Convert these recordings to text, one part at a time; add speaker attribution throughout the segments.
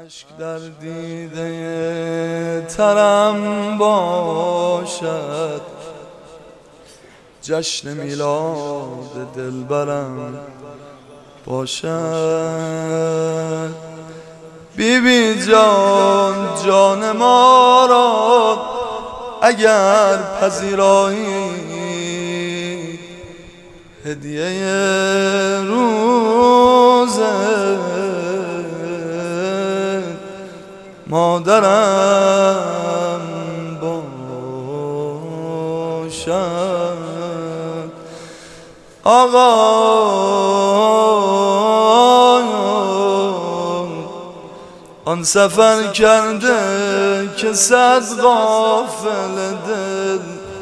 Speaker 1: اشک در دیده ترم باشد، جشن میلاد دلبرم باشد. بی جان جان ما را اگر پذیرایی، هدیه روز مادرم باشد. آقایان آن سفر کرده که صد غافل دل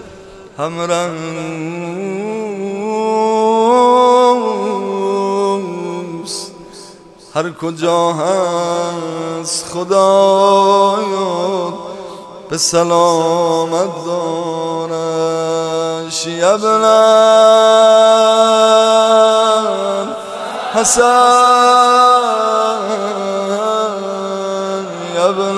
Speaker 1: همرنگوست، هر کجا هست خدایا به سلامت دارش. ابن حسن ابن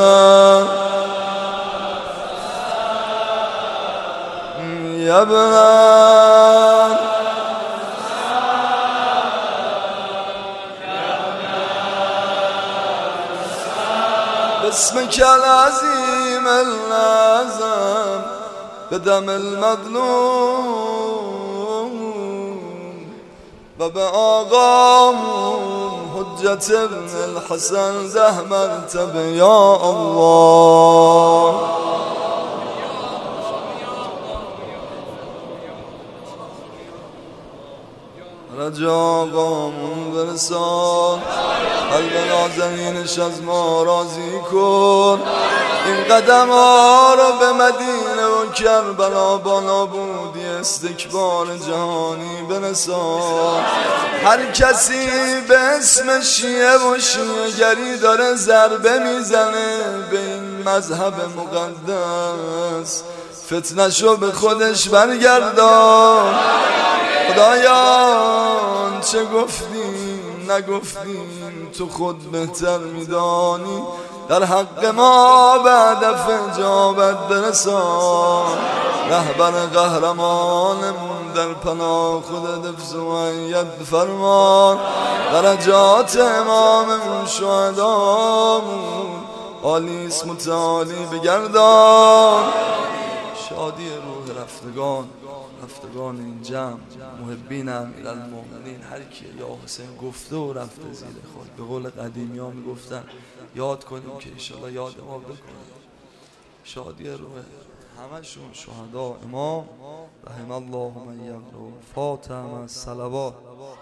Speaker 1: باسمك العظيم الأعظم بدم المظلوم وبآقامون حجة ابن الحسن ده مرتبه يا الله. رجا آقامون برسان، قلب نازنینش از ما راضی کن. این قدم ها رو به مدینه و کربلا با نابودی استکبار جهانی برسان. هر کسی به اسم شیعه و شیعه‌گری داره ضربه میزنه به این مذهب مقدس، فتنه‌شو به خودش برگردان. خدایان چه گفتیم نگفتیم تو خود بهتر میدانی، در حق ما به هدف اجابت برسان. رهبر قهرمانمون در پناه خودت حفظ و عید فرمان. درجات اماممون شهدامون عالی اسم متعالی بگردان. شادی روح رفتگان این جمع، محبین امیرالمومنین، هر کی یا حسین گفته و رفته زیر خود. به قول قدیمی ها میگفتن یاد کنیم که انشالله یاد ما بکنیم. شادی روح همشون شهدا امام رحم الله من یقرأ فاتحه مع الصلوات.